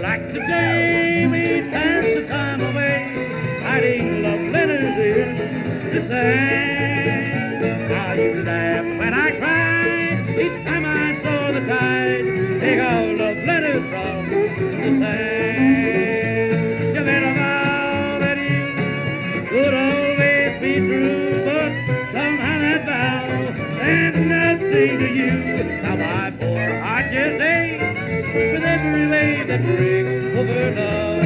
Like the day we passed the time away, writing love letters in the sand. How you laughed when I cried each time I saw the tide take all love letters from the sand. You made a vow that you would always be true, but somehow that vow meant nothing to you. Now my poor heart just aches with every wave that breaks over love.